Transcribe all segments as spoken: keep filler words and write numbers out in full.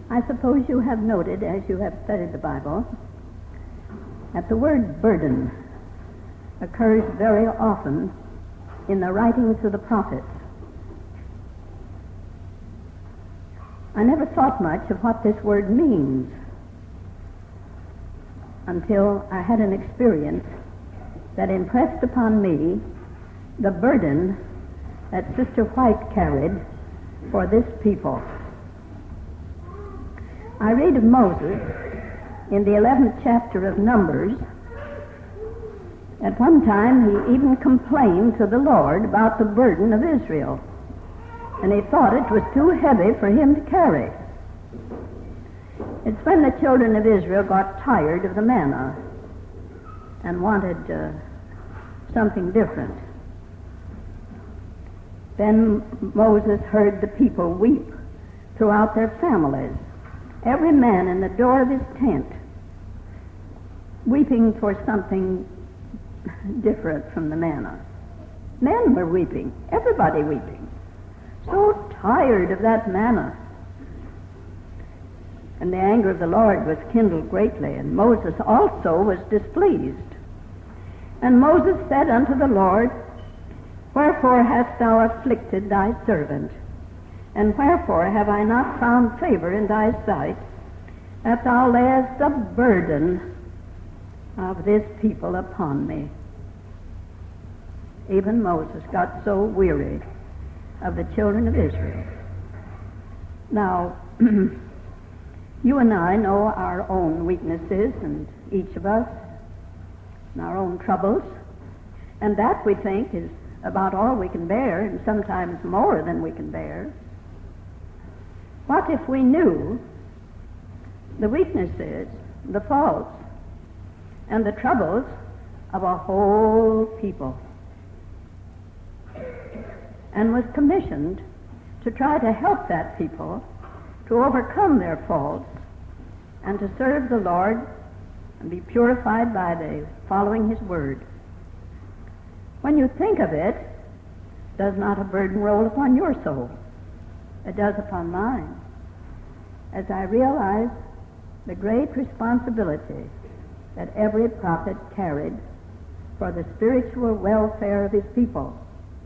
I suppose you have noted, as you have studied the Bible, that the word burden occurs very often in the writings of the prophets. I never thought much of what this word means until I had an experience that impressed upon me the burden that Sister White carried for this people. I read of Moses in the eleventh chapter of Numbers. At one time he even complained to the Lord about the burden of Israel, and he thought it was too heavy for him to carry. It's when the children of Israel got tired of the manna and wanted uh, something different. Then Moses heard the people weep throughout their families, every man in the door of his tent, weeping for something different from the manna. Men were weeping, everybody weeping, so tired of that manna. And the anger of the Lord was kindled greatly, and Moses also was displeased. And Moses said unto the Lord, Wherefore hast thou afflicted thy servant? And wherefore have I not found favor in thy sight, that thou layest the burden of this people upon me? Even Moses got so weary of the children of Israel. Now, you and I know our own weaknesses, and each of us, and our own troubles, and that we think is about all we can bear, and sometimes more than we can bear. What if we knew the weaknesses, the faults, and the troubles of a whole people, and was commissioned to try to help that people to overcome their faults and to serve the Lord and be purified by the following His Word? When you think of it, does not a burden roll upon your soul? It does upon mine, as I realize the great responsibility that every prophet carried for the spiritual welfare of his people.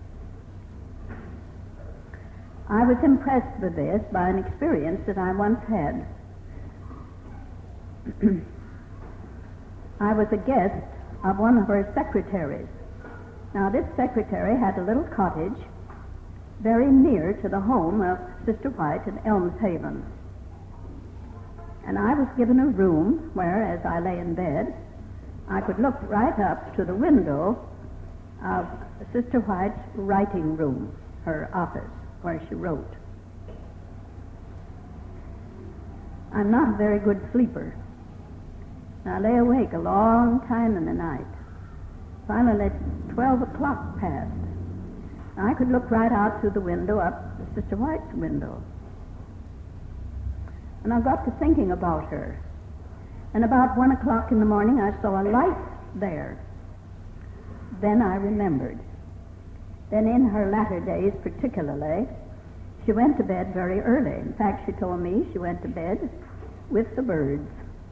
I was impressed with this by an experience that I once had. I was a guest of one of her secretaries. Now, this secretary had a little cottage very near to the home of Sister White at Elmshaven. And I was given a room where, as I lay in bed, I could look right up to the window of Sister White's writing room, her office, where she wrote. I'm not a very good sleeper. I lay awake a long time in the night. Finally, twelve o'clock passed. I could look right out through the window up to Sister White's window. And I got to thinking about her. And about one o'clock in the morning, I saw a light there. Then I remembered. Then in her latter days particularly, she went to bed very early. In fact, she told me she went to bed with the birds.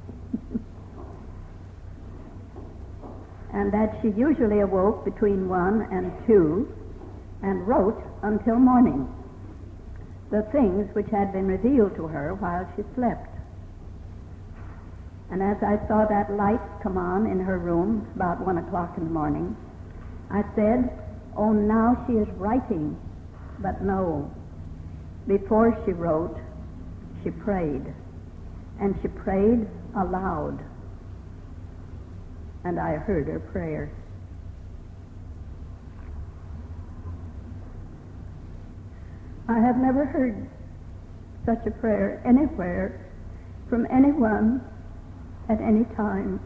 And that she usually awoke between one and two and wrote until morning the things which had been revealed to her while she slept. And as I saw that light come on in her room about one o'clock in the morning, I said, oh, now she is writing. But no. Before she wrote, she prayed. And she prayed aloud. And I heard her prayer. I have never heard such a prayer anywhere from anyone at any time.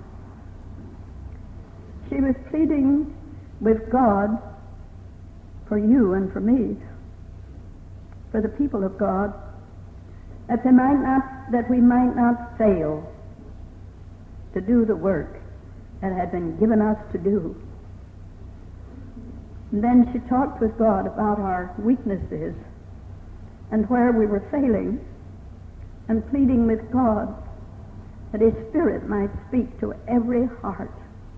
She was pleading with God for you and for me, for the people of God, that they might not, that we might not fail to do the work that had been given us to do. And then she talked with God about our weaknesses and where we were failing, and pleading with God that His Spirit might speak to every heart,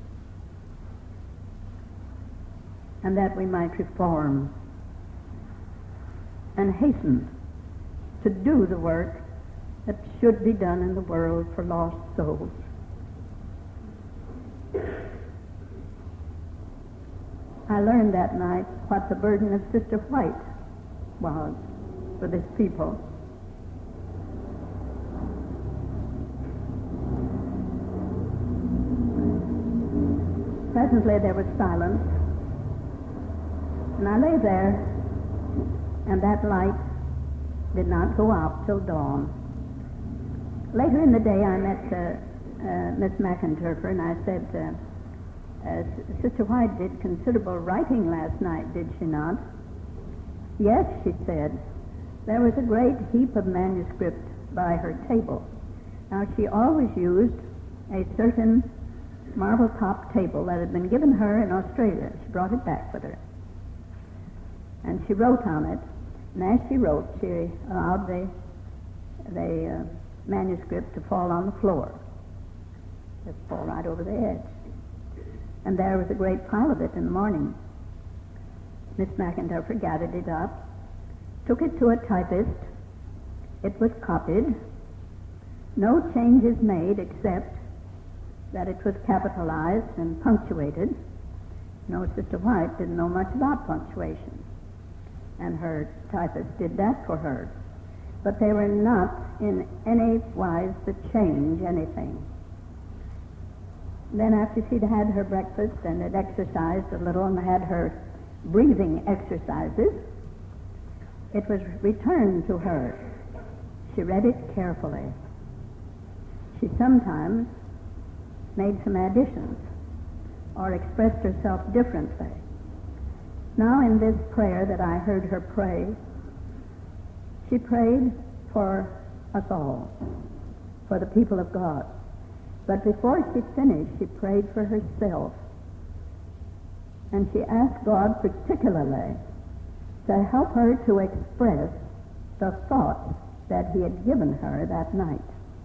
and that we might reform and hasten to do the work that should be done in the world for lost souls. I learned that night what the burden of Sister White was for this people. Presently there was silence, and I lay there, and that light did not go out till dawn. Later in the day I met uh, uh, Miss McInterfer, and I said, uh, uh, Sister White did considerable writing last night, did she not? Yes, she said. There was a great heap of manuscript by her table. Now, she always used a certain marble-top table that had been given her in Australia. She brought it back with her. And she wrote on it, and as she wrote, she allowed the, the uh, manuscript to fall on the floor. Just fall right over the edge. And there was a great pile of it in the morning. Miss McIntyre gathered it up, took it to a typist. It was copied. No changes made except that it was capitalized and punctuated. No, Sister White didn't know much about punctuation, and her typist did that for her. But they were not in any wise to change anything. Then after she'd had her breakfast and had exercised a little and had her breathing exercises, it was returned to her. She read it carefully. She sometimes made some additions or expressed herself differently. Now in this prayer that I heard her pray, she prayed for us all, for the people of God. But before she finished, she prayed for herself. And she asked God particularly to help her to express the thoughts that He had given her that night.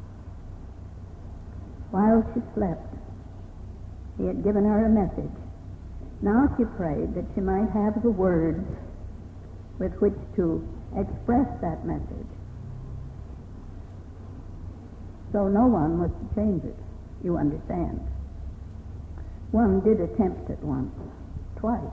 While she slept, He had given her a message. Now she prayed that she might have the words with which to express that message. So no one was to change it, you understand. One did attempt it once, twice.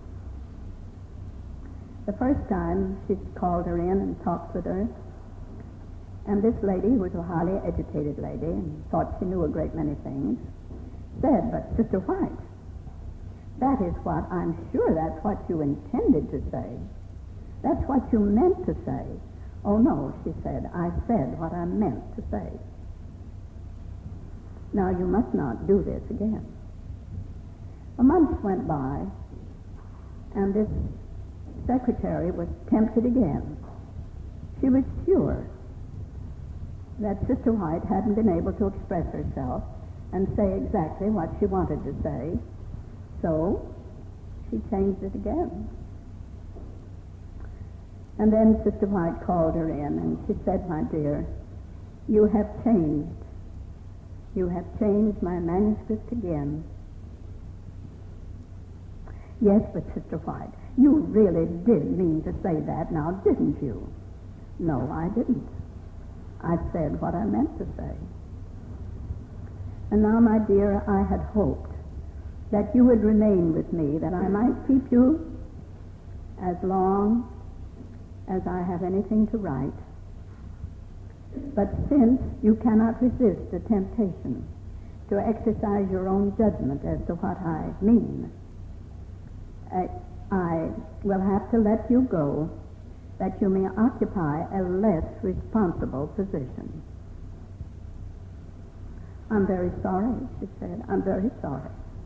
The first time she called her in and talked with her, and this lady, who was a highly educated lady and thought she knew a great many things, said, "But Sister White, that is what, I'm sure that's what you intended to say. That's what you meant to say." "Oh no," she said, "I said what I meant to say." Now you must not do this again. A month went by, and this secretary was tempted again. She was sure that Sister White hadn't been able to express herself and say exactly what she wanted to say, so she changed it again. And then Sister White called her in, and she said, "My dear, you have changed. You have changed my manuscript again." "Yes, but Sister White, you really did mean to say that now, didn't you?" "No, I didn't. I said what I meant to say." "And now, my dear, I had hoped that you would remain with me, that I might keep you as long as I have anything to write. But since you cannot resist the temptation to exercise your own judgment as to what I mean, I, I will have to let you go, that you may occupy a less responsible position." "I'm very sorry," she said. "I'm very sorry.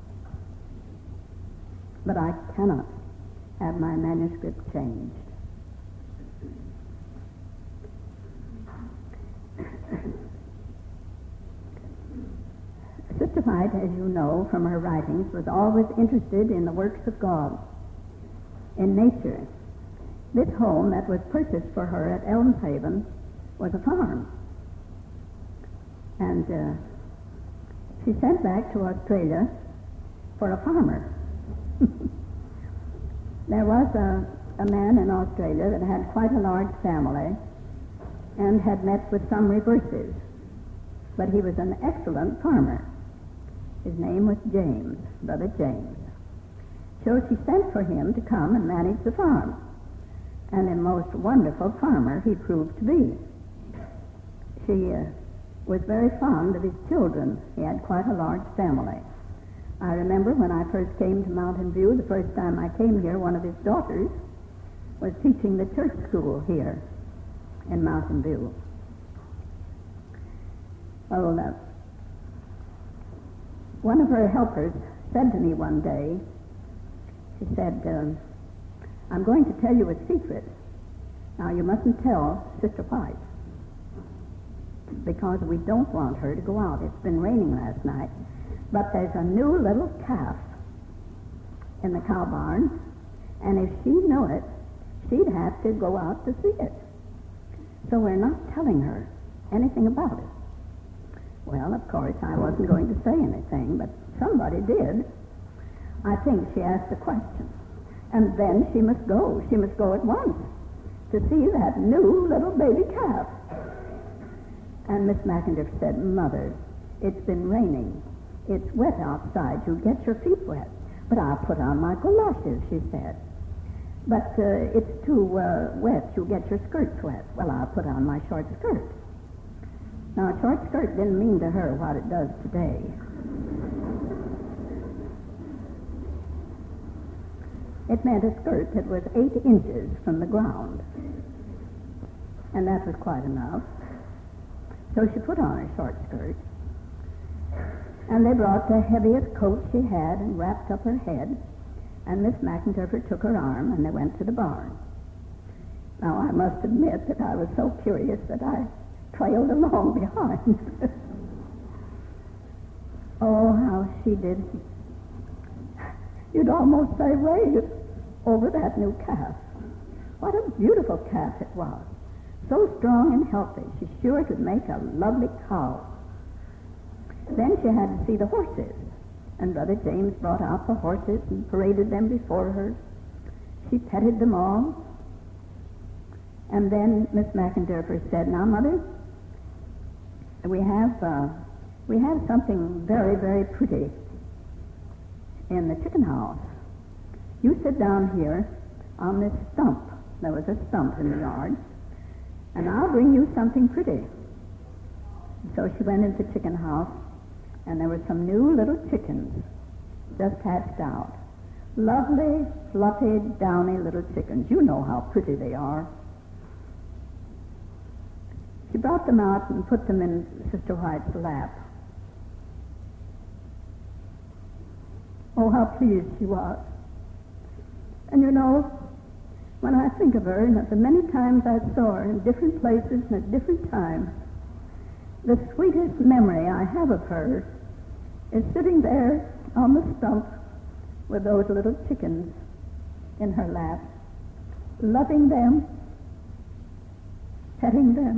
But I cannot have my manuscript changed." Sister White, as you know from her writings, was always interested in the works of God, in nature. This home that was purchased for her at Elmshaven was a farm. And uh, she sent back to Australia for a farmer. There was a, a man in Australia that had quite a large family and had met with some reverses, but he was an excellent farmer. His name was James, Brother James. So she sent for him to come and manage the farm, and a most wonderful farmer he proved to be. She uh, was very fond of his children. He had quite a large family. I remember when I first came to Mountain View, the first time I came here, one of his daughters was teaching the church school here in Mountain View. Well, uh, one of her helpers said to me one day, she said, um, I'm going to tell you a secret. Now, you mustn't tell Sister White, because we don't want her to go out. It's been raining last night. But there's a new little calf in the cow barn, and if she knew it, she'd have to go out to see it. So we're not telling her anything about it. Well, of course, I wasn't going to say anything, but somebody did. I think she asked a question. And then she must go. She must go at once to see that new little baby calf. And Miss McIntyre said, Mother, it's been raining. It's wet outside. You'll get your feet wet. But I'll put on my galoshes, she said. But uh, it's too uh, wet. You'll get your skirts wet. Well, I'll put on my short skirt. Now, a short skirt didn't mean to her what it does today. It meant a skirt that was eight inches from the ground. And that was quite enough. So she put on a short skirt. And they brought the heaviest coat she had and wrapped up her head. And Miss McIntyre took her arm, and they went to the barn. Now, I must admit that I was so curious that I trailed along behind. Oh, how she did. You'd almost say rave over that new calf. What a beautiful calf it was. So strong and healthy. She's sure it would make a lovely cow. Then she had to see the horses. And Brother James brought out the horses and paraded them before her. She petted them all. And then Miss McIntyre said, Now, Mother, we have uh, we have something very, very pretty in the chicken house. You sit down here on this stump. There was a stump in the yard. And I'll bring you something pretty. So she went into the chicken house, and there were some new little chickens just hatched out. Lovely, fluffy, downy little chickens. You know how pretty they are. She brought them out and put them in Sister White's lap. Oh, how pleased she was. And you know, when I think of her, and of the many times I saw her in different places and at different times, the sweetest memory I have of her is sitting there on the stump with those little chickens in her lap, loving them, petting them,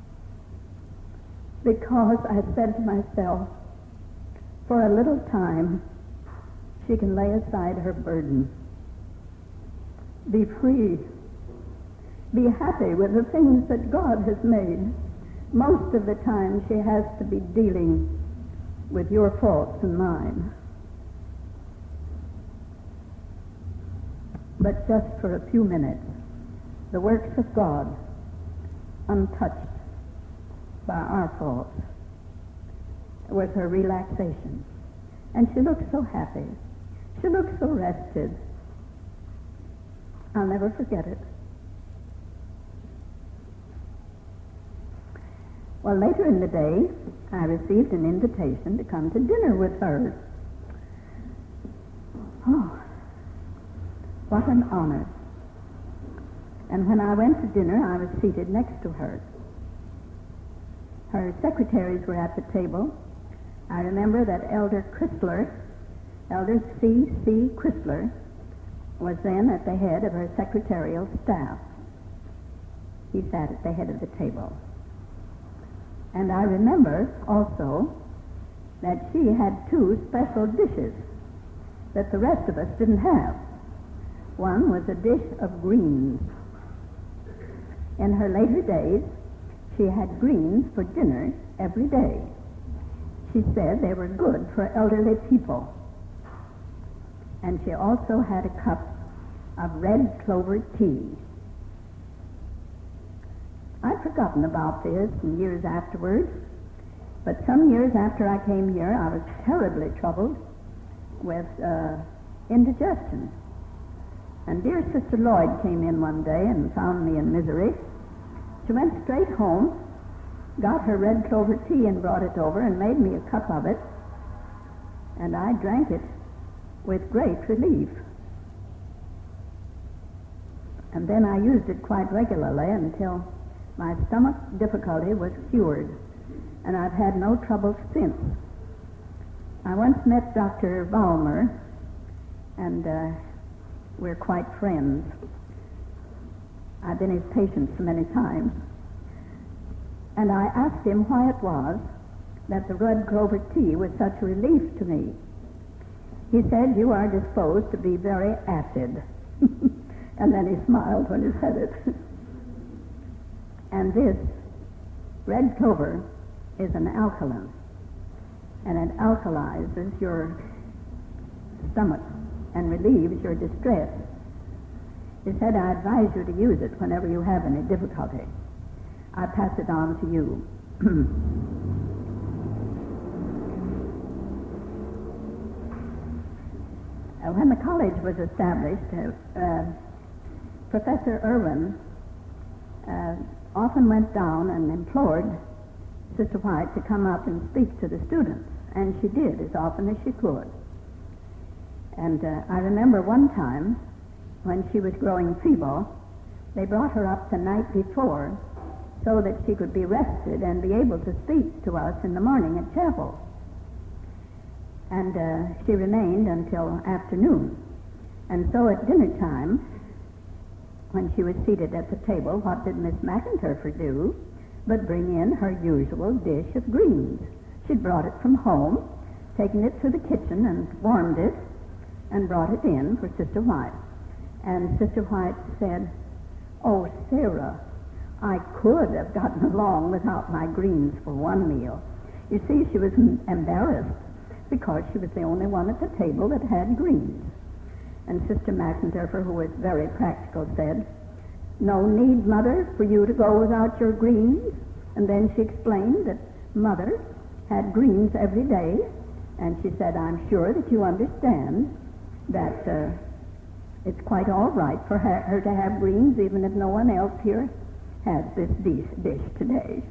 because I said to myself, for a little time, she can lay aside her burden, be free, be happy with the things that God has made. Most of the time she has to be dealing with your faults and mine. But just for a few minutes, the works of God, untouched by our faults, was her relaxation. And she looked so happy. She looked so rested. I'll never forget it. Well, later in the day, I received an invitation to come to dinner with her. Oh, what an honor. And when I went to dinner, I was seated next to her. Her secretaries were at the table. I remember that Elder Chrysler, Elder C C Chrysler, was then at the head of her secretarial staff. He sat at the head of the table. And I remember also that she had two special dishes that the rest of us didn't have. One was a dish of greens. In her later days, she had greens for dinner every day. She said they were good for elderly people. And she also had a cup of red clover tea. I'd forgotten about this in years afterwards, but some years after I came here, I was terribly troubled with uh, indigestion. And dear Sister Lloyd came in one day and found me in misery. She went straight home, got her red clover tea and brought it over and made me a cup of it, and I drank it with great relief. And then I used it quite regularly until my stomach difficulty was cured, and I've had no trouble since. I once met Doctor Balmer, and uh, we're quite friends. I've been his patient so many times. And I asked him why it was that the red clover tea was such a relief to me. He said, "You are disposed to be very acid." And then he smiled when he said it. And this red clover is an alkaline, and it alkalizes your stomach and relieves your distress. He said, "I advise you to use it whenever you have any difficulty." I pass it on to you. uh, when the college was established, uh, uh, Professor Irwin uh, often went down and implored Sister White to come up and speak to the students, and she did as often as she could. And uh, I remember one time when she was growing feeble, they brought her up the night before so that she could be rested and be able to speak to us in the morning at chapel. And uh, she remained until afternoon. And so at dinner time, when she was seated at the table, what did Miss McIntyre do but bring in her usual dish of greens? She'd brought it from home, taken it to the kitchen and warmed it, and brought it in for Sister White. And Sister White said, "Oh, Sarah, I could have gotten along without my greens for one meal." You see, she was embarrassed because she was the only one at the table that had greens. And Sister McIntyre, who was very practical, said, "No need, Mother, for you to go without your greens." And then she explained that Mother had greens every day, and she said, "I'm sure that you understand that uh, it's quite all right for her, her to have greens, even if no one else here has this dish, dish today."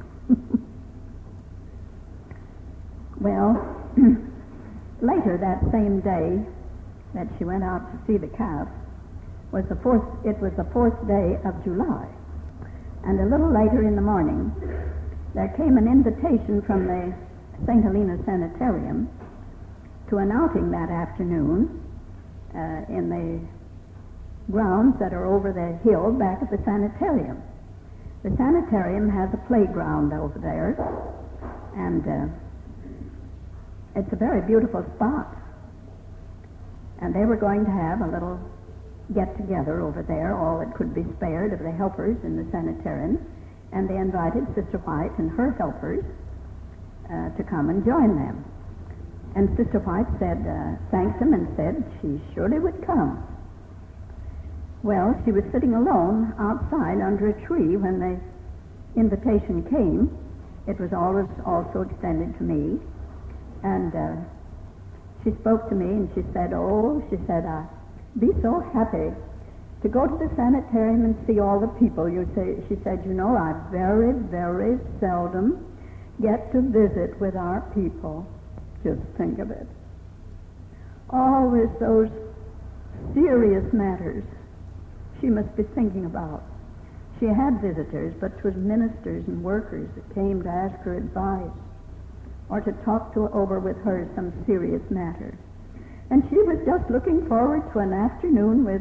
Well, later that same day that she went out to see the calf was the fourth. It was the fourth day of July, and a little later in the morning, there came an invitation from the Saint Helena Sanitarium to an outing that afternoon uh, in the grounds that are over the hill back at the sanitarium. The sanitarium has a playground over there, and uh, it's a very beautiful spot. And they were going to have a little get-together over there, all that could be spared of the helpers in the sanitarium, and they invited Sister White and her helpers uh, to come and join them. And Sister White said, uh, thanked them and said she surely would come. Well, she was sitting alone outside under a tree when the invitation came. It was always also extended to me. And uh, she spoke to me and she said, "Oh," she said, "I'd be so happy to go to the sanitarium and see all the people." You say, she said, "You know, I very, very seldom get to visit with our people." Just think of it. Always those serious matters she must be thinking about. She had visitors, but it was ministers and workers that came to ask her advice or to talk to over with her some serious matter. And she was just looking forward to an afternoon with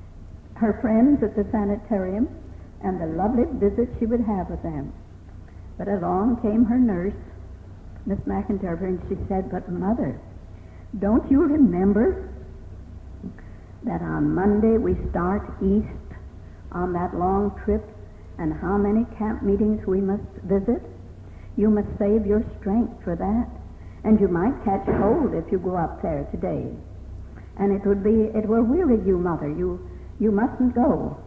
her friends at the sanitarium and the lovely visit she would have with them. But along came her nurse, Miss McIntyre, and she said, "But Mother, don't you remember that on Monday we start east on that long trip, and how many camp meetings we must visit? You must save your strength for that, and you might catch cold if you go up there today. And it would be, it will weary you, Mother. You, you mustn't go."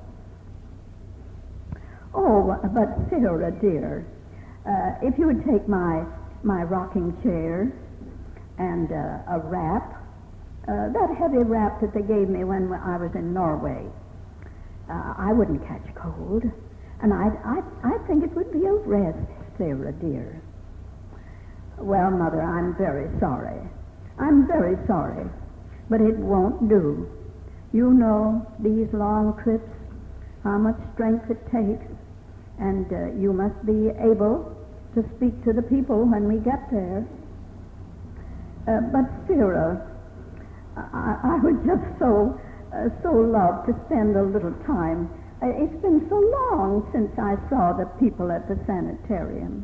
"Oh, but Sarah, dear, uh, if you would take my my rocking chair and uh, a wrap, uh, that heavy wrap that they gave me when I was in Norway, uh, I wouldn't catch cold, and I I I think it would be a rest, Sarah, dear." "Well, Mother, I'm very sorry. I'm very sorry, but it won't do. You know these long trips, how much strength it takes, and uh, you must be able to speak to the people when we get there." Uh, but Sarah, I, I would just so, uh, so love to spend a little time. Uh, it's been so long since I saw the people at the sanitarium.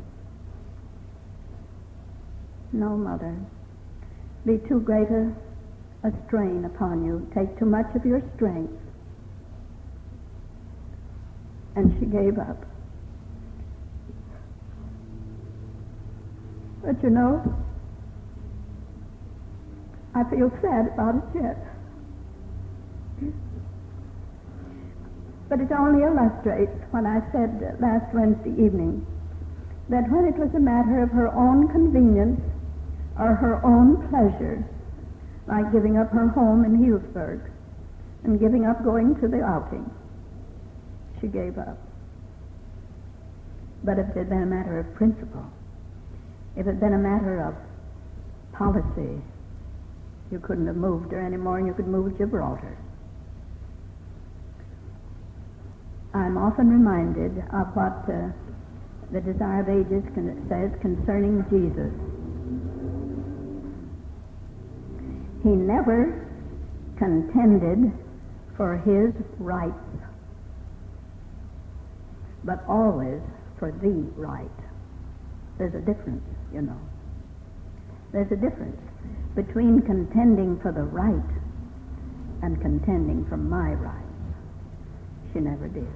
"No, Mother. Be too great a, a strain upon you. Take too much of your strength." And she gave up. But you know, I feel sad about it yet. But it only illustrates what I said last Wednesday evening, that when it was a matter of her own convenience or her own pleasure, like giving up her home in Healdsburg and giving up going to the outing, she gave up. But if it had been a matter of principle, if it had been a matter of policy, you couldn't have moved her anymore, and you could move Gibraltar. I'm often reminded of what uh, the Desire of Ages con- says concerning Jesus. He never contended for his rights, but always for the right. There's a difference, you know. There's a difference between contending for the right and contending for my rights. She never did.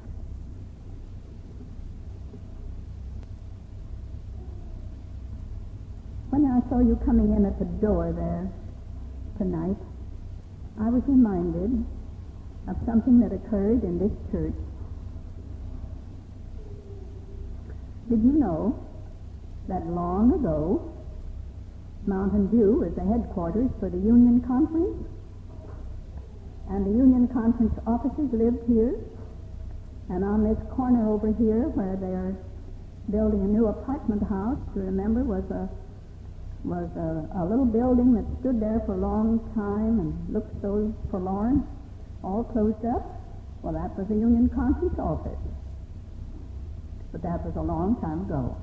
When I saw you coming in at the door there tonight, I was reminded of something that occurred in this church. Did you know that long ago, Mountain View was the headquarters for the Union Conference? And the Union Conference offices lived here. And on this corner over here, where they're building a new apartment house, you remember, was a was a, a little building that stood there for a long time and looked so forlorn, all closed up. Well, that was the Union Conference office. But that was a long time ago.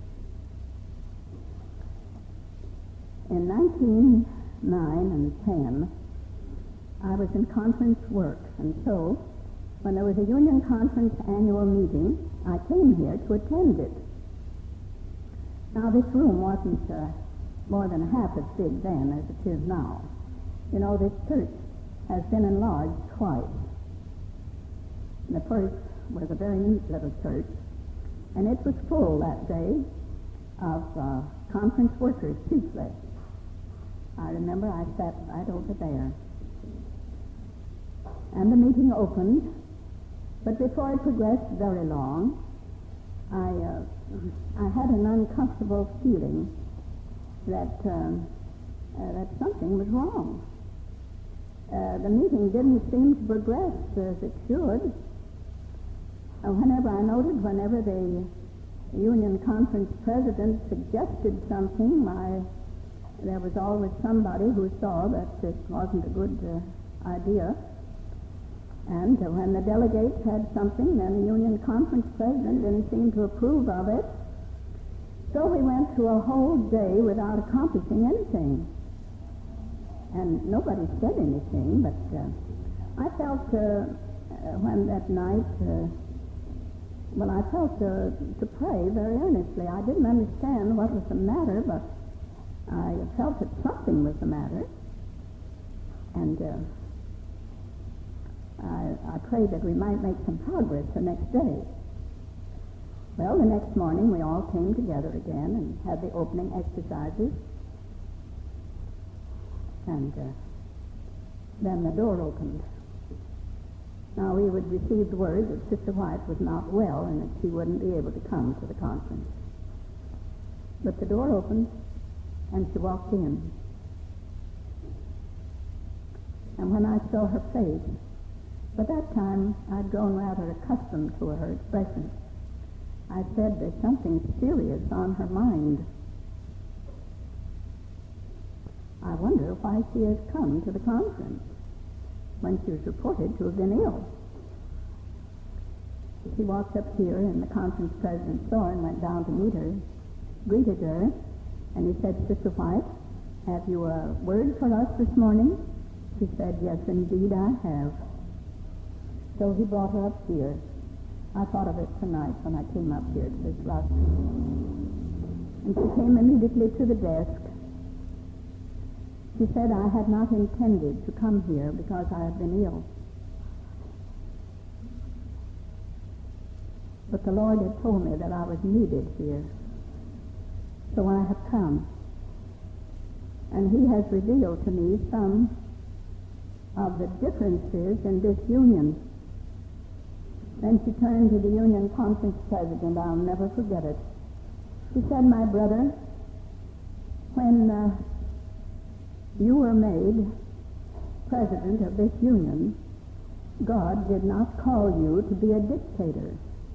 In nineteen oh nine and ten, I was in conference work, and so when there was a Union Conference annual meeting, I came here to attend it. Now, this room wasn't uh, more than half as big then as it is now. You know, this church has been enlarged twice. The first was a very neat little church, and it was full that day of uh, conference workers chiefly. I remember I sat right over there. And the meeting opened, but before it progressed very long, I, uh, I had an uncomfortable feeling that, um, uh, that something was wrong. Uh, the meeting didn't seem to progress as it should. Uh, whenever I noted, whenever the Union Conference president suggested something, my, there was always somebody who saw that it wasn't a good uh, idea. And uh, when the delegates had something, then the Union Conference president didn't seem to approve of it. So we went through a whole day without accomplishing anything. And nobody said anything, but uh, I felt uh, uh, when that night uh, well, I felt to, to pray very earnestly. I didn't understand what was the matter, but I felt that something was the matter. And uh, I, I prayed that we might make some progress the next day. Well, the next morning we all came together again and had the opening exercises. And uh, then the door opened. Now, we would receive the word that Sister White was not well and that she wouldn't be able to come to the conference. But the door opened and she walked in. And when I saw her face, by that time I'd grown rather accustomed to her expression. I said, there's something serious on her mind. I wonder why she has come to the conference when she was reported to have been ill. She walked up here, and the conference president saw her and went down to meet her, greeted her, and he said, Sister White, have you a word for us this morning? She said, yes, indeed I have. So he brought her up here. I thought of it tonight when I came up here to this rostrum. And she came immediately to the desk. She said, I had not intended to come here because I have been ill. But the Lord had told me that I was needed here. So I have come. And he has revealed to me some of the differences in this union. Then she turned to the Union Conference President. I'll never forget it. She said, my brother, when uh, you were made president of this union, God did not call you to be a dictator.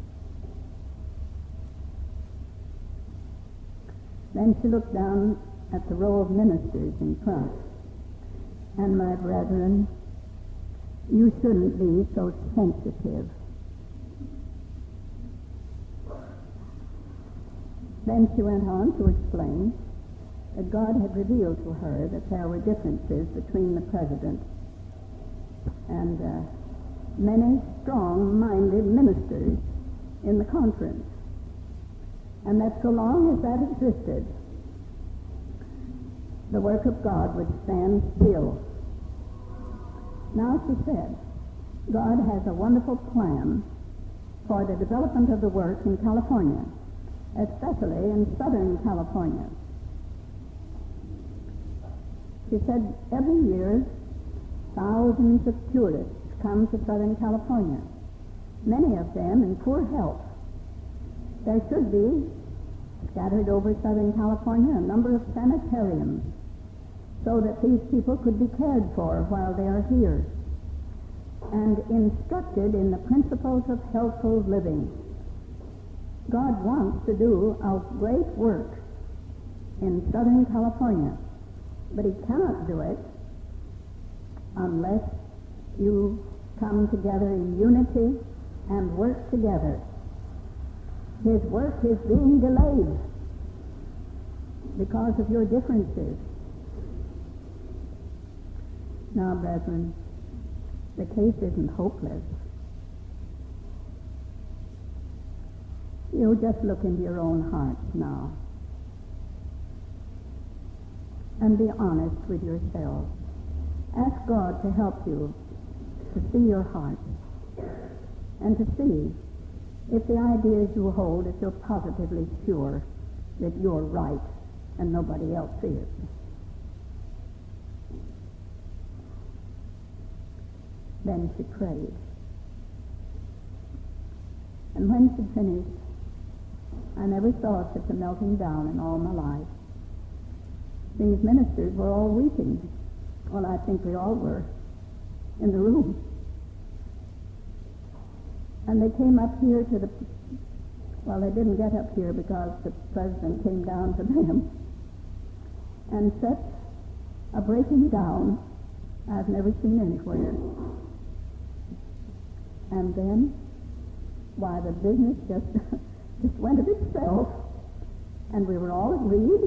Then she looked down at the row of ministers in front. And my brethren, you shouldn't be so sensitive. Then she went on to explain that God had revealed to her that there were differences between the president and uh, many strong-minded ministers in the conference, and that so long as that existed, the work of God would stand still. Now, she said, God has a wonderful plan for the development of the work in California, especially in Southern California. She said, every year, thousands of tourists come to Southern California, many of them in poor health. There should be, scattered over Southern California, a number of sanitariums so that these people could be cared for while they are here and instructed in the principles of healthful living. God wants to do a great work in Southern California, but he cannot do it unless you come together in unity and work together. His work is being delayed because of your differences. Now, brethren, the case isn't hopeless. You just look into your own hearts now and be honest with yourselves. Ask God to help you to see your heart and to see if the ideas you hold, if you're positively sure that you're right and nobody else is. Then she prayed. And when she finished, I never saw such a melting down in all my life. These ministers were all weeping. Well, I think we all were in the room. And they came up here to the, well, they didn't get up here because the president came down to them and set a breaking down I've never seen anywhere. And then, why, the business just, just went of itself, and we were all agreed.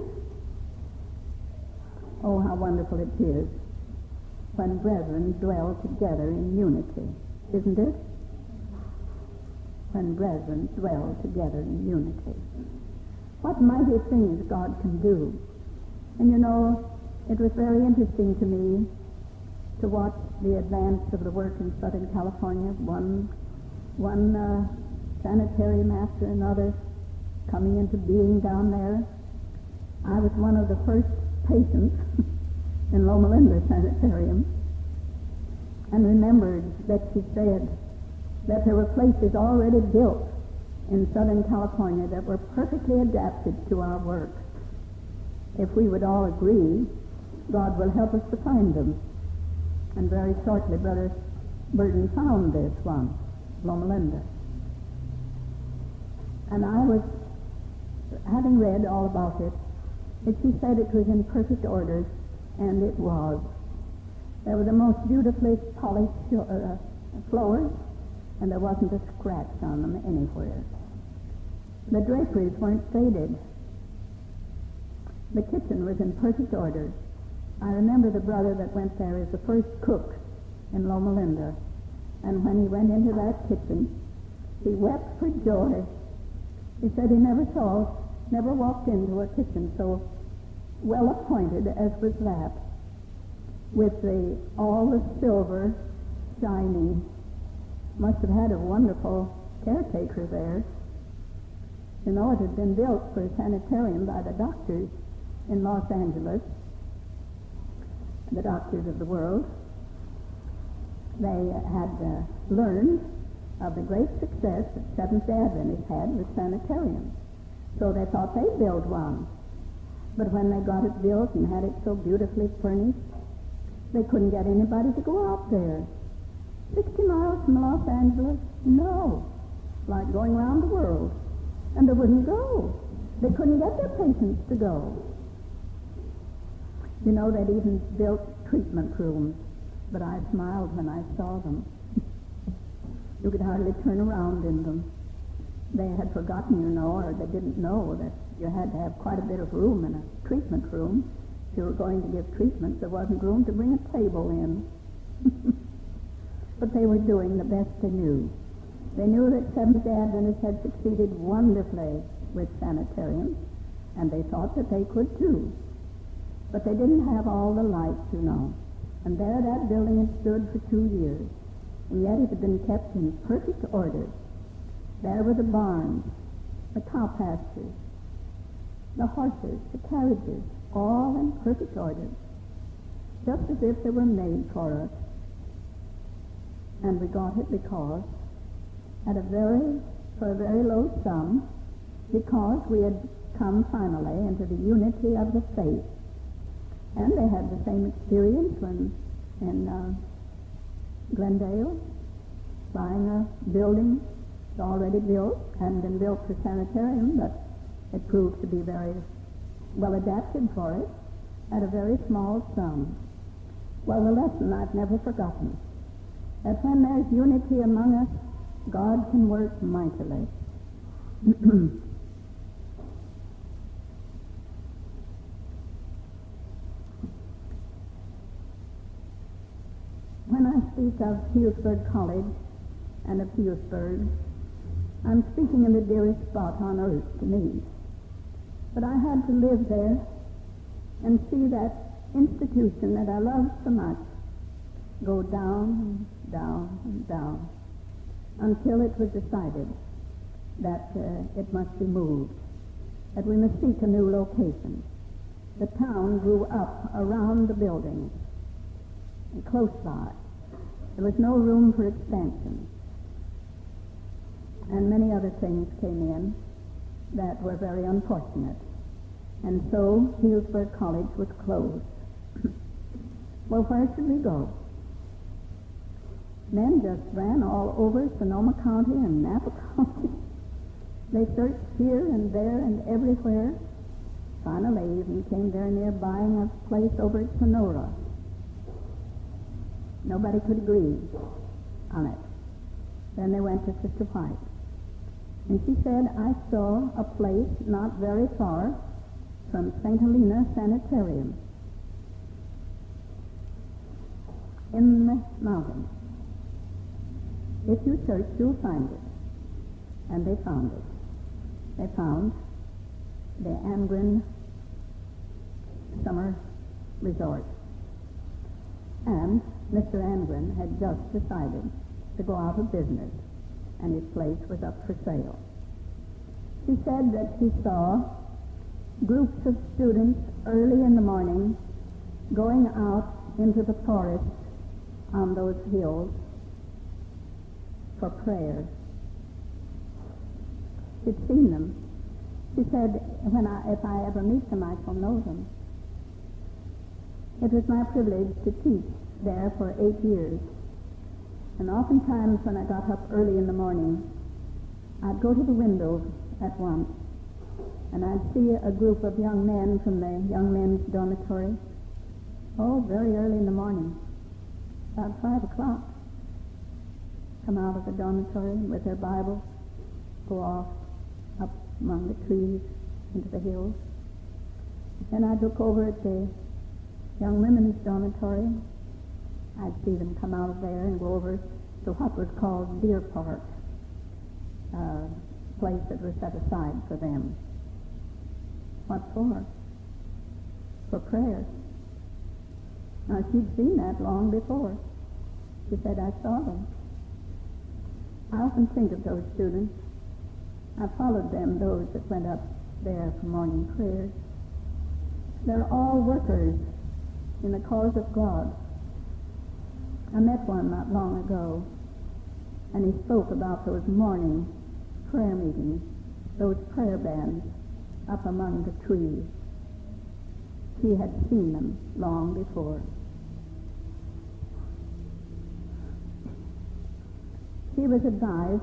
Oh, how wonderful it is when brethren dwell together in unity, isn't it? when brethren dwell together in unity. What mighty things God can do. And you know, it was very interesting to me to watch the advance of the work in Southern California, one, one uh, sanitarium after another coming into being down there. I was one of the first patients in Loma Linda Sanitarium, and remembered that she said that there were places already built in Southern California that were perfectly adapted to our work. If we would all agree, God will help us to find them. And very shortly, Brother Burden found this one, Loma Linda. And I was, having read all about it, and she said it was in perfect order, and it was. There were the most beautifully polished uh, floors, and there wasn't a scratch on them anywhere. The draperies weren't faded. The kitchen was in perfect order. I remember the brother that went there as the first cook in Loma Linda, and when he went into that kitchen, he wept for joy. He said he never saw, never walked into a kitchen so well appointed as was that, with the all the silver shining. Must have had a wonderful caretaker there. You know, it had been built for a sanitarium by the doctors in Los Angeles, the doctors of the world. They had uh, learned of the great success that Seventh-day Adventists had with sanitariums. So they thought they'd build one. But when they got it built and had it so beautifully furnished, they couldn't get anybody to go out there. Sixty miles from Los Angeles? No. Like going around the world. And they wouldn't go. They couldn't get their patients to go. You know, they'd even built treatment rooms, but I smiled when I saw them. You could hardly turn around in them. They had forgotten, you know, or they didn't know that you had to have quite a bit of room in a treatment room. If you were going to give treatment, there wasn't room to bring a table in. But they were doing the best they knew. They knew that Seventh-day Adventists had succeeded wonderfully with sanitariums, and they thought that they could too. But they didn't have all the lights, you know. And there that building had stood for two years, and yet it had been kept in perfect order. There were the barns, the cow pastures, the horses, the carriages, all in perfect order, just as if they were made for us. And we got it because, at a very, for a very low sum, because we had come finally into the unity of the faith. And they had the same experience when in uh, Glendale, buying a building already built, hadn't been built for sanitarium, but it proved to be very well adapted for it, at a very small sum. Well, the lesson I've never forgotten, that when there's unity among us, God can work mightily. When I speak of Healdsburg College and of Healdsburg, I'm speaking of the dearest spot on earth to me. But I had to live there and see that institution that I loved so much go down and down and down until it was decided that uh, it must be moved, that we must seek a new location. The town grew up around the buildings and close by. There was no room for expansion. And many other things came in that were very unfortunate. And so Healdsburg College was closed. Well, where should we go? Men just ran all over Sonoma County and Napa County. They searched here and there and everywhere. Finally, even came very near buying a place over at Sonora. Nobody could agree on it. Then they went to Sister White. And she said, I saw a place not very far from Saint Helena Sanitarium in the mountains. If you search, you'll find it. and they found it. They found the Angren Summer Resort. And Mister Angren had just decided to go out of business, and his place was up for sale. She said that she saw groups of students early in the morning going out into the forest on those hills for prayer. She'd seen them. She said, when I, if I ever meet them, I shall know them. It was my privilege to teach there for eight years. And oftentimes when I got up early in the morning, I'd go to the window at once, and I'd see a group of young men from the young men's dormitory. Oh, very early in the morning, about five o'clock, come out of the dormitory with their Bibles, go off up among the trees into the hills. Then I'd look over at the young women's dormitory. I'd see them come out of there and go over to what was called Deer Park, a place that was set aside for them. What for? For prayer. Now, she'd seen that long before. She said, I saw them. I often think of those students. I followed them, those that went up there for morning prayers. They're all workers in the cause of God. I met one not long ago, and he spoke about those morning prayer meetings, those prayer bands up among the trees. She had seen them long before. She was advised,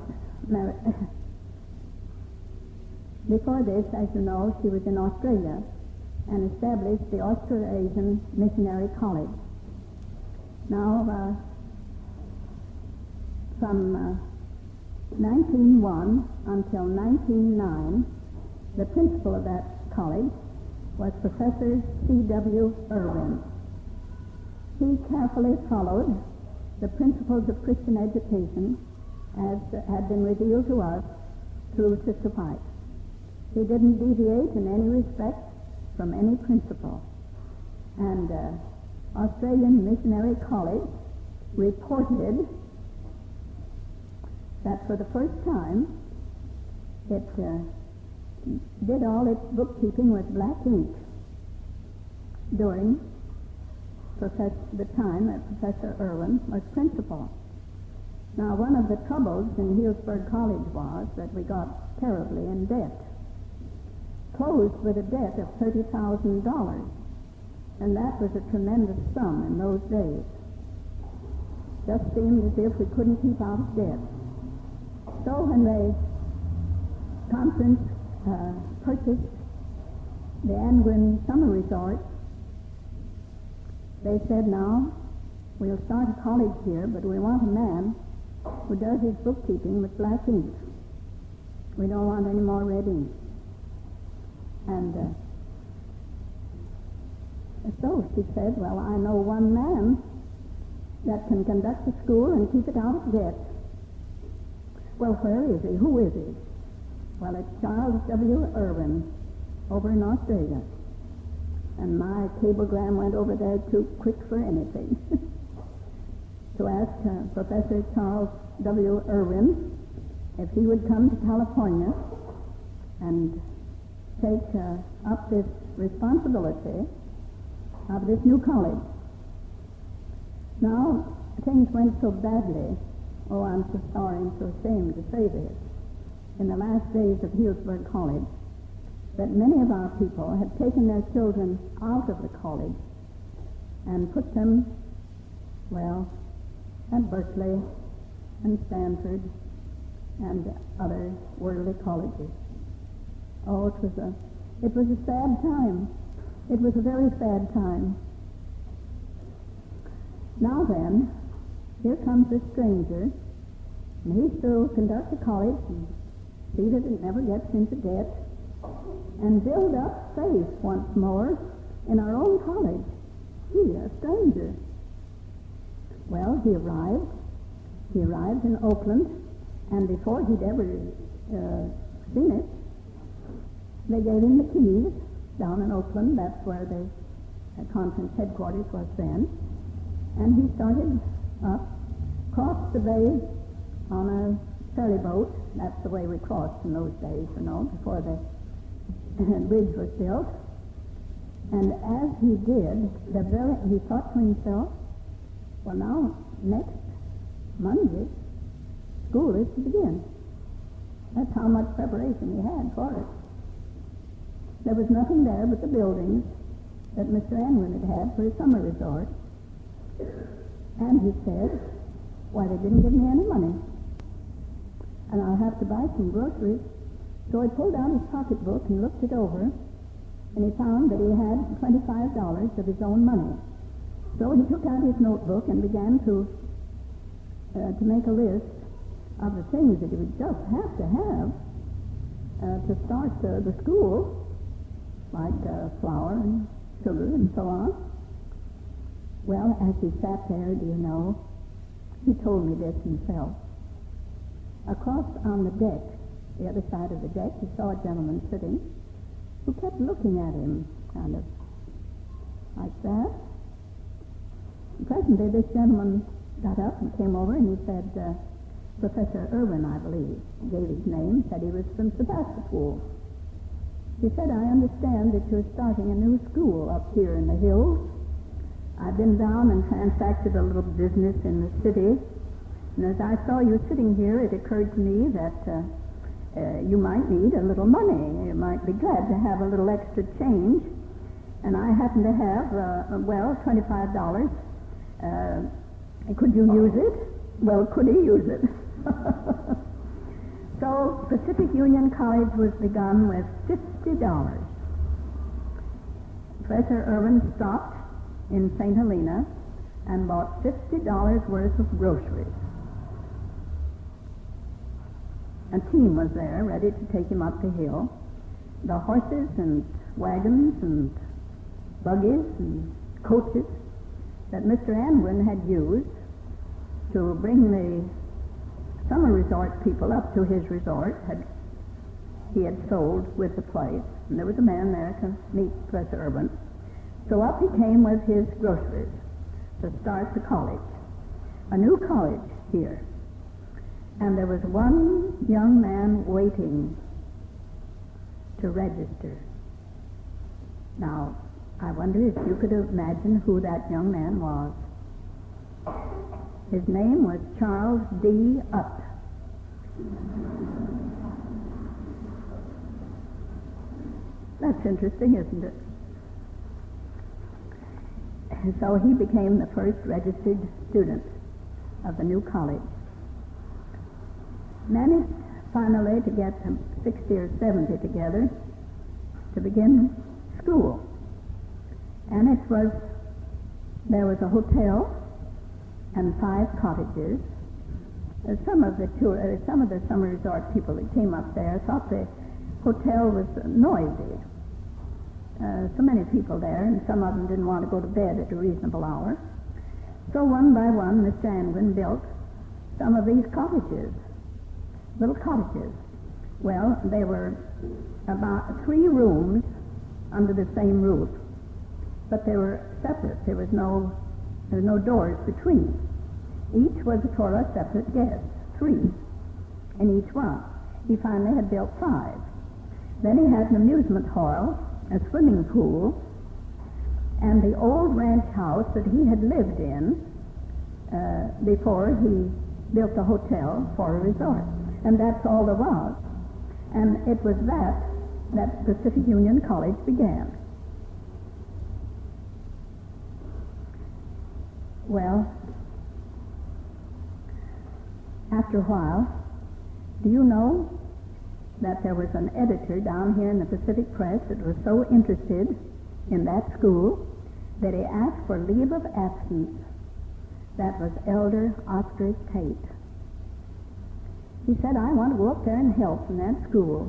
before this, as you know, she was in Australia and established the Australasian Missionary College. Now, uh, from uh, nineteen oh one until nineteen oh nine, the principal of that college was Professor C W Irwin. He carefully followed the principles of Christian education as had been revealed to us through Sister White. He didn't deviate in any respect from any principle. And uh, Australian Missionary College reported that for the first time it uh, did all its bookkeeping with black ink during profess- the time that Professor Irwin was principal. Now, one of the troubles in Healdsburg College was that we got terribly in debt, closed with a debt of thirty thousand dollars, and that was a tremendous sum in those days. Just seemed as if we couldn't keep out of debt. So when the conference uh, purchased the Angren Summer Resort, they said, now, we'll start a college here, but we want a man who does his bookkeeping with black ink. We don't want any more red ink. And uh, so she said, well, I know one man that can conduct the school and keep it out of debt. Well, where is he? Who is he? Well, it's Charles W. Irwin over in Australia. And my cablegram went over there too quick for anything. To ask uh, Professor Charles W. Irwin if he would come to California and take uh, up this responsibility of this new college. Now, things went so badly, oh, I'm so sorry and so ashamed to say this, in the last days of Healdsburg College, that many of our people had taken their children out of the college and put them, well, at Berkeley and Stanford and other worldly colleges. Oh, it was a, it was a sad time. It was a very sad time. Now then, here comes this stranger, and he's to conduct a college and see that it never gets into debt and build up faith once more in our own college. He, a stranger. Well, he arrived. He arrived in Oakland, and before he'd ever uh, seen it. They gave him the keys down in Oakland. That's where the uh, conference headquarters was then. And he started up, crossed the bay on a ferry boat. That's the way we crossed in those days, you know, before the bridge was built. And as he did, the very, he thought to himself, well, now, next Monday, school is to begin. That's how much preparation he had for it. There was nothing there but the buildings that Mister Anwin had had for his summer resort. And he said, why, they didn't give me any money. And I'll have to buy some groceries. So he pulled out his pocketbook and looked it over, and he found that he had twenty-five dollars of his own money. So he took out his notebook and began to uh, to make a list of the things that he would just have to have uh, to start uh, the school, like uh, flour and sugar and so on. Well, as he sat there, do you know, he told me this himself. Across on the deck, the other side of the deck, he saw a gentleman sitting who kept looking at him, kind of like that. And presently, this gentleman got up and came over, and he said, uh, Professor Irwin, I believe, gave his name, said he was from Sebastopol. He said, I understand that you're starting a new school up here in the hills. I've been down and transacted a little business in the city, and as I saw you sitting here, it occurred to me that uh, uh, you might need a little money. You might be glad to have a little extra change. And I happen to have, uh, well, twenty-five dollars. Uh, could you use it? Well, could he use it? So Pacific Union College was begun with fifty dollars. Professor Irwin stopped in Saint Helena and bought fifty dollars worth of groceries. A team was there ready to take him up the hill. The horses and wagons and buggies and coaches that Mister Anwin had used to bring the summer resort people up to his resort had he had sold with the place. And there was a man there to meet Professor Irwin. So up he came with his groceries to start the college, a new college here. And there was one young man waiting to register. Now, I wonder if you could imagine who that young man was. His name was Charles D. Upp. That's interesting, isn't it? And so he became the first registered student of the new college. Managed finally to get some sixty or seventy together to begin school. And it was, there was a hotel and five cottages. Uh, some of the tour, uh, some of the summer resort people that came up there thought the hotel was noisy. Uh, so many people there, and some of them didn't want to go to bed at a reasonable hour. So one by one, Mister Anwin built some of these cottages, little cottages. Well, they were about three rooms under the same roof, but they were separate. There was no, there were no doors between. Each was for a separate guest, three in each one. He finally had built five. Then he had an amusement hall, a swimming pool, and the old ranch house that he had lived in uh, before he built the hotel for a resort. And that's all there was. And it was that that Pacific Union College began. Well, after a while, do you know that there was an editor down here in the Pacific Press that was so interested in that school that he asked for leave of absence. That was Elder Oscar Tate. He said, I want to go up there and help in that school.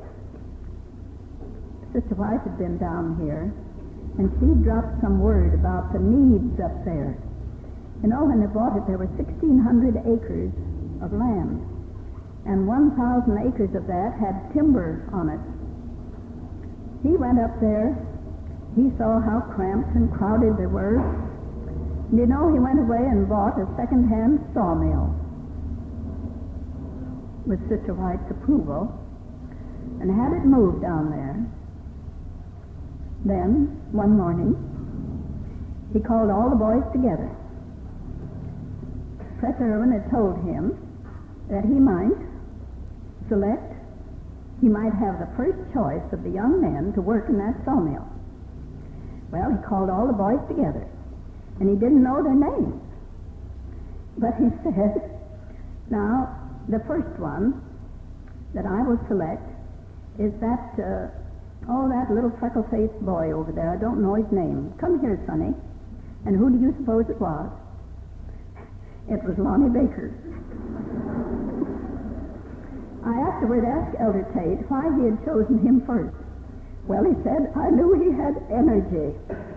Sister White had been down here, and she dropped some word about the needs up there. You know, when they bought it, there were sixteen hundred acres of land. and one thousand acres of that had timber on it. He went up there. He saw how cramped and crowded they were. And you know, he went away and bought a second-hand sawmill with Sister White's approval and had it moved down there. Then, one morning, he called all the boys together. Professor Irwin had told him that he might select, he might have the first choice of the young men to work in that sawmill. Well, he called all the boys together, and he didn't know their names. But he said, now, the first one that I will select is that, uh, oh, that little freckle-faced boy over there. I don't know his name. Come here, Sonny. And who do you suppose it was? It was Lonnie Baker. I afterward asked Elder Tate why he had chosen him first. Well, he said, I knew he had energy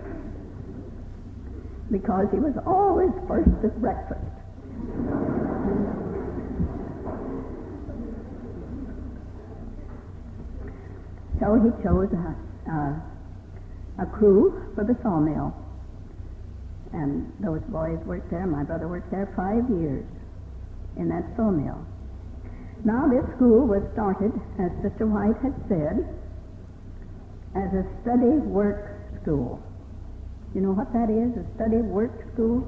because he was always first at breakfast. So he chose a, a, a crew for the sawmill. And those boys worked there. My brother worked there five years in that sawmill. Now this school was started, as Sister White had said, as a study work school. You know what that is, a study work school?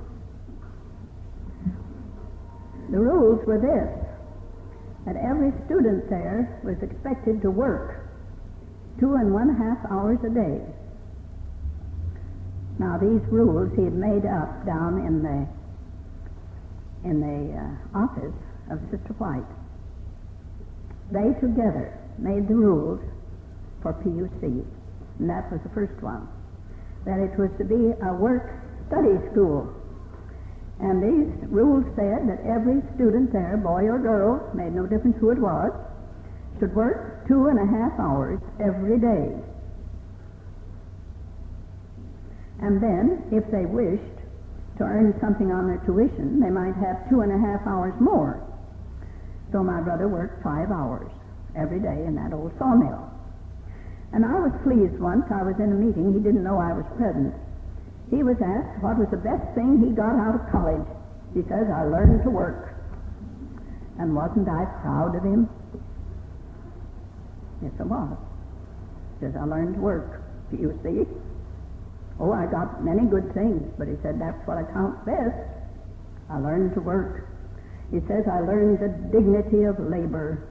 The rules were this, that every student there was expected to work two and one half hours a day. Now these rules he had made up down in the in the uh, office of Sister White. They together made the rules for P U C, and that was the first one, that it was to be a work-study school. And these rules said that every student there, boy or girl, made no difference who it was, should work two and a half hours every day. And then, if they wished to earn something on their tuition, they might have two and a half hours more. So my brother worked five hours every day in that old sawmill. And I was pleased once. I was in a meeting. He didn't know I was present. He was asked what was the best thing he got out of college. He says, I learned to work. And wasn't I proud of him? Yes, I was. He says, I learned to work. Do you see? Oh, I got many good things, but he said, that's what I count best. I learned to work. He says, I learned the dignity of labor.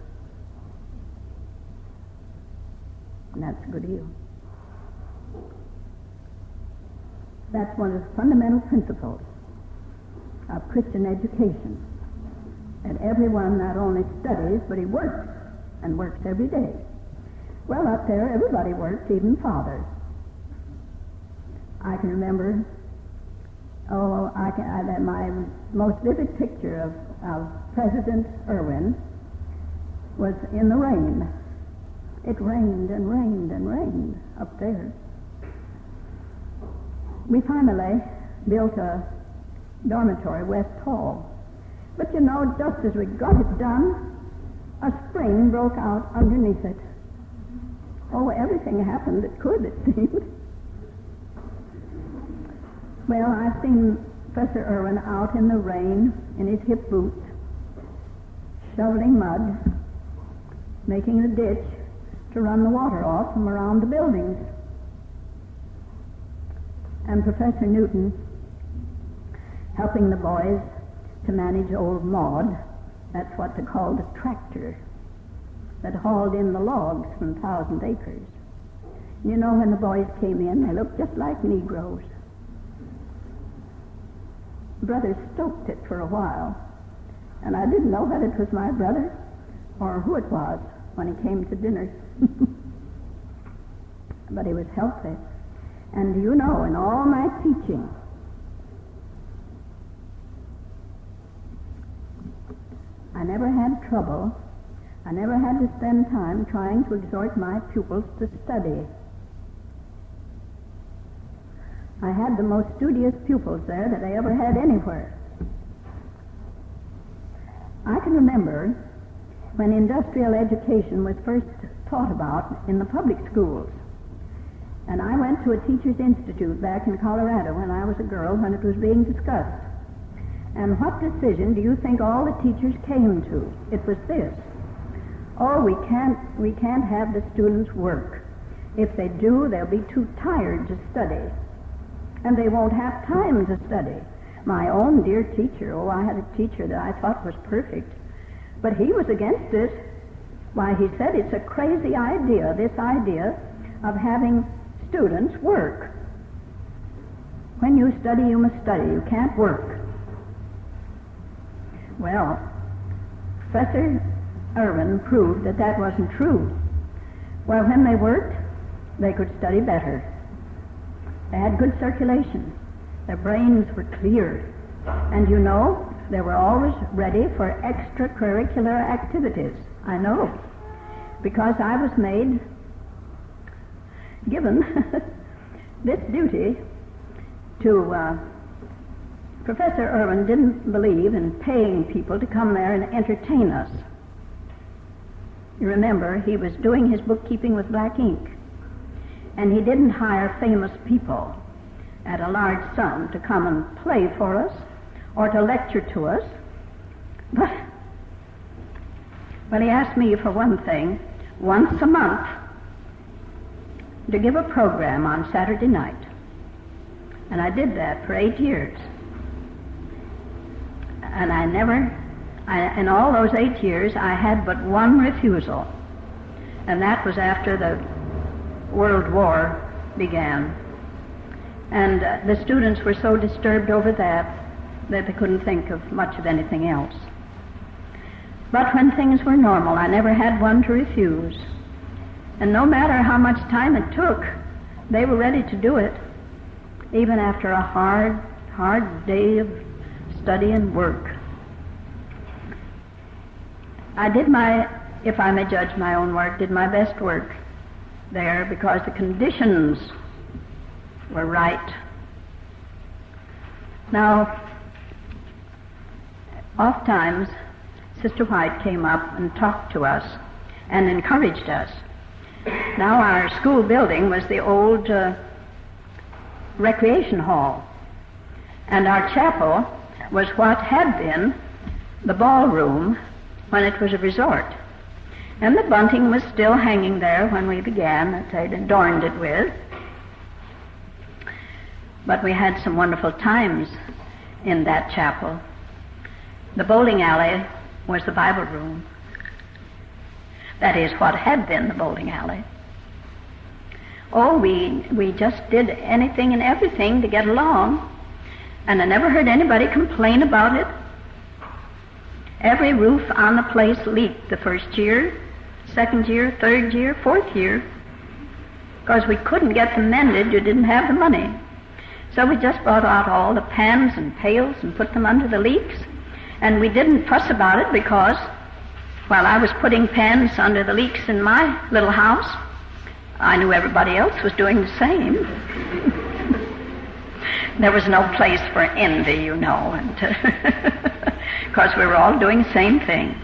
And that's a good deal. That's one of the fundamental principles of Christian education. And everyone not only studies, but he works, and works every day. Well, up there, everybody works, even fathers. I can remember, oh, I can, I, that my most vivid picture of, of President Irwin was in the rain. It rained and rained and rained up there. We finally built a dormitory, West Hall. But you know, just as we got it done, a spring broke out underneath it. Oh, everything happened that could, it seemed. Well, I've seen Professor Irwin out in the rain in his hip boots, shoveling mud, making a ditch to run the water off from around the buildings. And Professor Newton helping the boys to manage old Maud. That's what they called a tractor that hauled in the logs from Thousand Acres. You know, when the boys came in, they looked just like Negroes. Brother stoked it for a while, and I didn't know whether it was my brother or who it was when he came to dinner. But he was healthy. And you know, in all my teaching, I never had trouble. I never had to spend time trying to exhort my pupils to study. I had the most studious pupils there that I ever had anywhere. I can remember when industrial education was first taught about in the public schools. And I went to a teacher's institute back in Colorado when I was a girl when it was being discussed. And what decision do you think all the teachers came to? It was this: oh, we can't, we can't have the students work. If they do, they'll be too tired to study, and they won't have time to study. My own dear teacher, oh, I had a teacher that I thought was perfect, but he was against it. Why, he said it's a crazy idea, this idea of having students work. When you study, you must study. You can't work. Well, Professor Irwin proved that that wasn't true. Well, when they worked, they could study better. They had good circulation. Their brains were clear. And you know, they were always ready for extracurricular activities. I know, because I was made, given this duty to, uh, Professor Irwin didn't believe in paying people to come there and entertain us. You remember, he was doing his bookkeeping with black ink, and he didn't hire famous people at a large sum to come and play for us or to lecture to us. But, but he asked me for one thing, once a month, to give a program on Saturday night. And I did that for eight years. And I never, I, in all those eight years, I had but one refusal. And that was after the World War began. And uh, the students were so disturbed over that that they couldn't think of much of anything else. But when things were normal, I never had one to refuse. And no matter how much time it took, they were ready to do it, even after a hard, hard day of study and work. I did my, if I may judge my own work, did my best work there because the conditions were right. Now, oft times, Sister White came up and talked to us and encouraged us. Now, our school building was the old uh, recreation hall, and our chapel was what had been the ballroom when it was a resort. And the bunting was still hanging there when we began, that they'd adorned it with. But we had some wonderful times in that chapel. The bowling alley was the Bible room. That is what had been the bowling alley. Oh, we we just did anything and everything to get along, and I never heard anybody complain about it. Every roof on the place leaked the first year, second year, third year, fourth year, because we couldn't get them mended. You didn't have the money. So we just brought out all the pans and pails and put them under the leaks, and we didn't fuss about it because while I was putting pans under the leaks in my little house, I knew everybody else was doing the same. There was no place for envy, you know, and because we were all doing the same thing.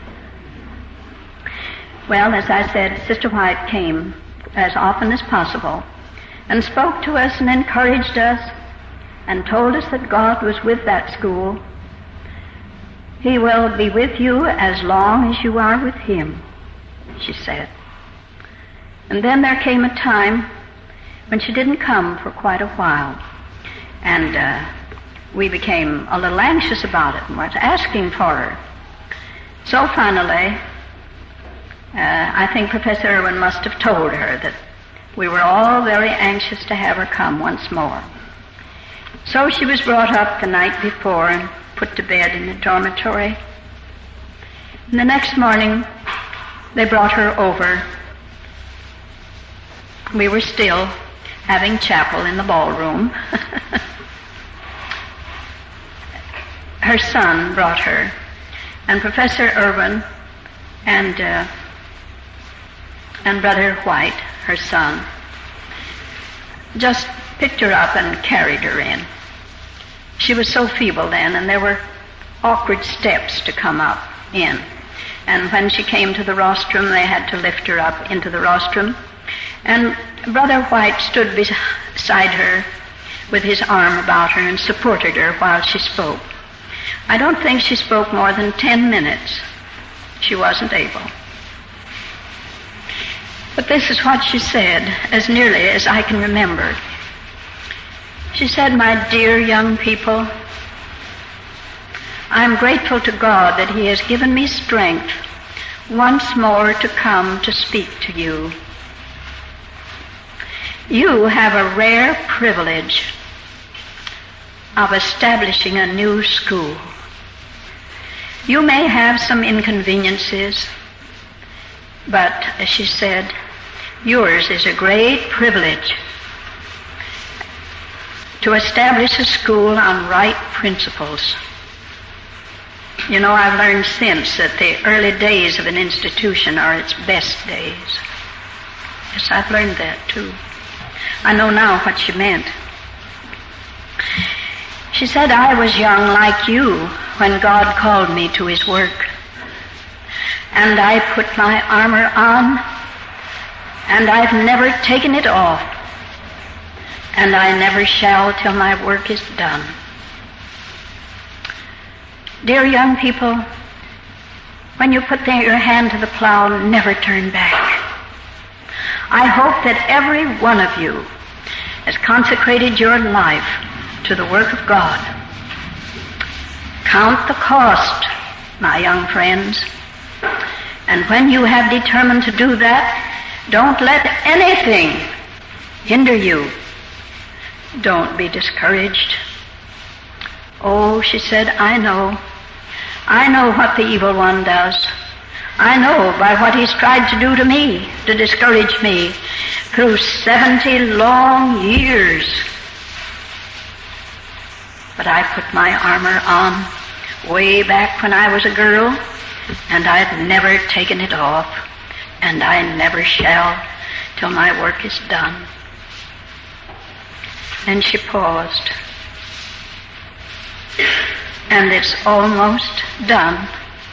Well, as I said, Sister White came as often as possible and spoke to us and encouraged us and told us that God was with that school. He will be with you as long as you are with Him, she said. And then there came a time when she didn't come for quite a while, and uh, we became a little anxious about it and was asking for her. So finally, uh, I think Professor Irwin must have told her that we were all very anxious to have her come once more. So she was brought up the night before and put to bed in the dormitory. And the next morning, they brought her over. We were still having chapel in the ballroom. Her son brought her, and Professor Irwin and uh, and Brother White, her son, just picked her up and carried her in. She was so feeble then, and there were awkward steps to come up in. And when she came to the rostrum, they had to lift her up into the rostrum. And Brother White stood beside her with his arm about her and supported her while she spoke. I don't think she spoke more than ten minutes. She wasn't able. But this is what she said, as nearly as I can remember. She said, "My dear young people, I'm grateful to God that He has given me strength once more to come to speak to you. You have a rare privilege of establishing a new school. You may have some inconveniences, but, as she said, yours is a great privilege to establish a school on right principles. You know, I've learned since that the early days of an institution are its best days." Yes, I've learned that too. I know now what she meant. She said, "I was young like you when God called me to His work. And I put my armor on, and I've never taken it off, and I never shall till my work is done." Dear young people, when you put your hand to the plow, never turn back. I hope that every one of you has consecrated your life to the work of God. Count the cost, my young friends, and when you have determined to do that, don't let anything hinder you. Don't be discouraged. "Oh," she said, "I know. I know what the evil one does. I know by what he's tried to do to me, to discourage me through seventy long years. But I put my armor on way back when I was a girl, and I've never taken it off, and I never shall till my work is done." And she paused. "And it's almost done.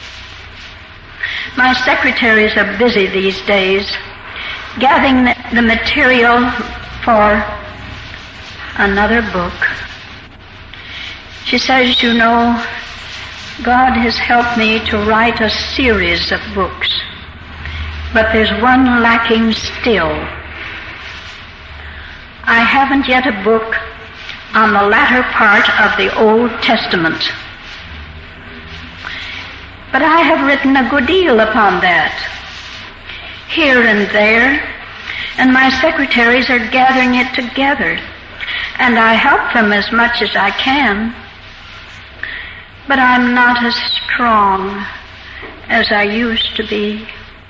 My secretaries are busy these days gathering the material for another book." She says, "You know, God has helped me to write a series of books, but there's one lacking still. I haven't yet a book on the latter part of the Old Testament. But I have written a good deal upon that, here and there, and my secretaries are gathering it together, and I help them as much as I can. But I'm not as strong as I used to be.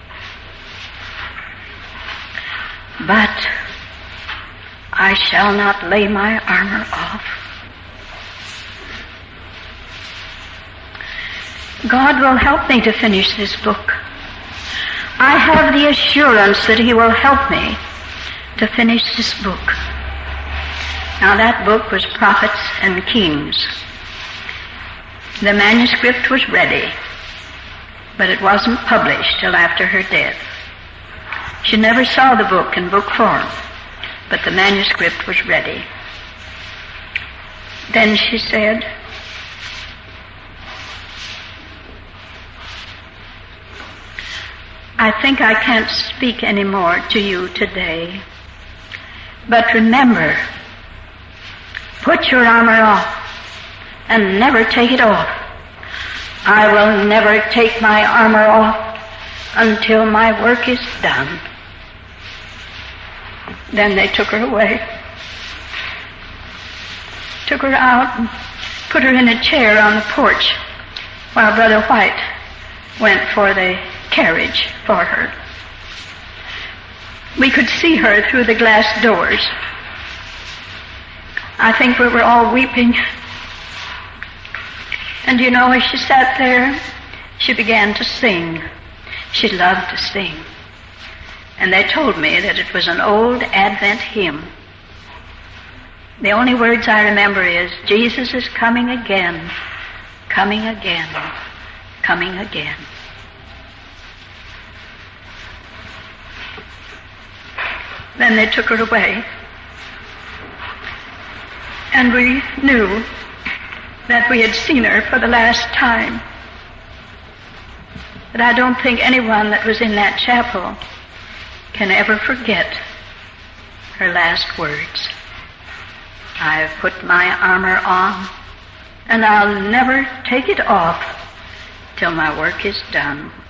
But I shall not lay my armor off. God will help me to finish this book. I have the assurance that He will help me to finish this book." Now that book was Prophets and Kings. The manuscript was ready, but it wasn't published till after her death. She never saw the book in book form, but the manuscript was ready. Then she said, "I think I can't speak any more to you today, but remember, put your armor off and never take it off. I will never take my armor off until my work is done." Then they took her away, took her out and put her in a chair on the porch while Brother White went for the carriage for her. We could see her through the glass doors. I think we were all weeping. And you know, as she sat there, she began to sing. She loved to sing. And they told me that it was an old Advent hymn. The only words I remember is, "Jesus is coming again, coming again, coming again." Then they took her away. And we knew that we had seen her for the last time. But I don't think anyone that was in that chapel can ever forget her last words. I've put my armor on, and I'll never take it off till my work is done.